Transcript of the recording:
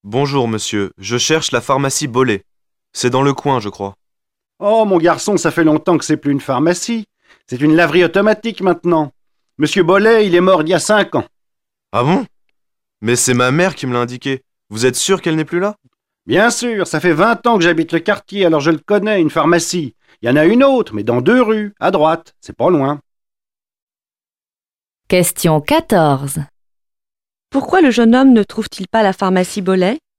Bonjour, monsieur. Je cherche la pharmacie Bollé. C'est dans le coin, je crois. Oh, mon garçon, ça fait longtemps que c'est plus une pharmacie. C'est une laverie automatique maintenant. Monsieur Bollet, il est mort il y a 5 ans. Ah bon? Mais c'est ma mère qui me l'a indiqué. Vous êtes sûr qu'elle n'est plus là? Bien sûr, ça fait 20 ans que j'habite le quartier, alors je le connais, une pharmacie. Il y en a une autre, mais dans 2 rues, à droite. C'est pas loin. Question 14. Pourquoi le jeune homme ne trouve-t-il pas la pharmacie Bollé?